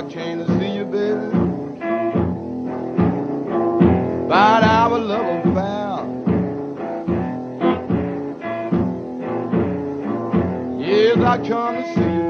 came to see you, baby, about our love affair. Yes, I come to see you.